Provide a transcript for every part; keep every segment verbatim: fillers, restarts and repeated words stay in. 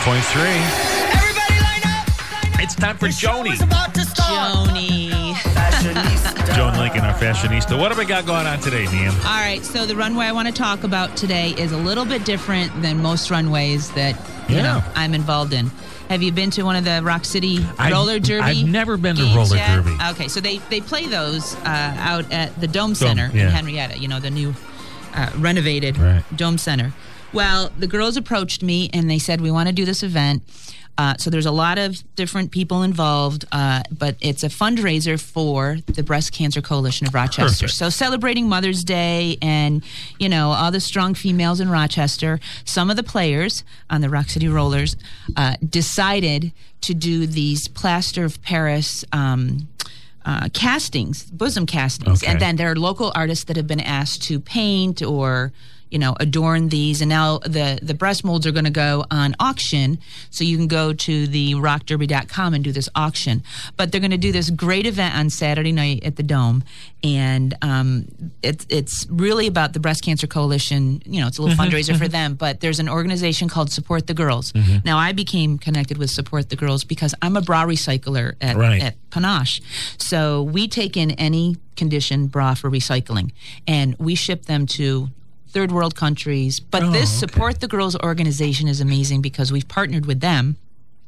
point three. Everybody line up, line up. It's time for The show Joni. is about to start. Joni. Fashionista. Joan Lincoln, our fashionista. What have we got going on today, Liam? All right, so the runway I want to talk about today is a little bit different than most runways that you Yeah. know I'm involved in. Have you been to one of the Rock City I've- roller derby? I've never been to games roller yet? derby. Okay, so they, they play those uh, out at the Dome Center yeah. in Henrietta, you know, the new uh, renovated Right. Dome Center. Well, the girls approached me and they said, we want to do this event. Uh, so there's a lot of different people involved, uh, but it's a fundraiser for the Breast Cancer Coalition of Rochester. Perfect. So celebrating Mother's Day and, you know, all the strong females in Rochester. Some of the players on the Rock City Rollers uh, decided to do these plaster of Paris um, uh, castings, bosom castings. Okay. And then there are local artists that have been asked to paint or you know, adorn these. And now the, the breast molds are going to go on auction. So you can go to the rock derby dot com and do this auction. But they're going to do this great event on Saturday night at the Dome. And um, it's it's really about the Breast Cancer Coalition. You know, it's a little fundraiser for them. But there's an organization called Support the Girls. Mm-hmm. Now, I became connected with Support the Girls because I'm a bra recycler at, Right. at Panache. So we take in any condition bra for recycling. And we ship them to third world countries. But Oh, this okay. Support the Girls organization is amazing because we've partnered with them.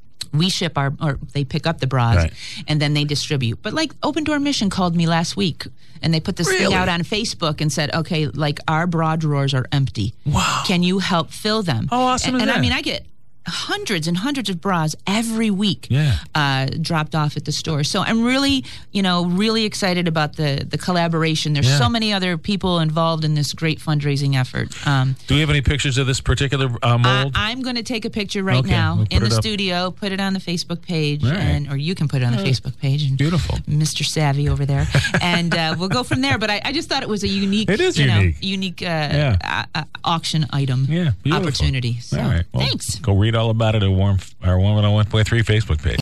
We ship our, or they pick up the bras, Right. and then they distribute. But like Open Door Mission called me last week, and they put this Really? thing out on Facebook and said, okay, like our bra drawers are empty. Wow. Can you help fill them? How awesome and, is and I that? mean, I get hundreds and hundreds of bras every week Yeah. uh, dropped off at the store. So I'm really, you know, really excited about the, the collaboration. There's Yeah. so many other people involved in this great fundraising effort. Um, Do we have any pictures of this particular uh, mold? I, I'm going to take a picture right Okay, now we'll put in the it up. studio, put it on the Facebook page, All right. and or you can put it on the Facebook page. And Beautiful. Mister Savvy over there, and uh, we'll go from there. But I, I just thought it was a unique, It is you unique. know, unique uh, Yeah. uh, uh, auction item Yeah, beautiful. opportunity. So All right. Well, thanks. Go read all about it at Warm, our one oh one point three Facebook page.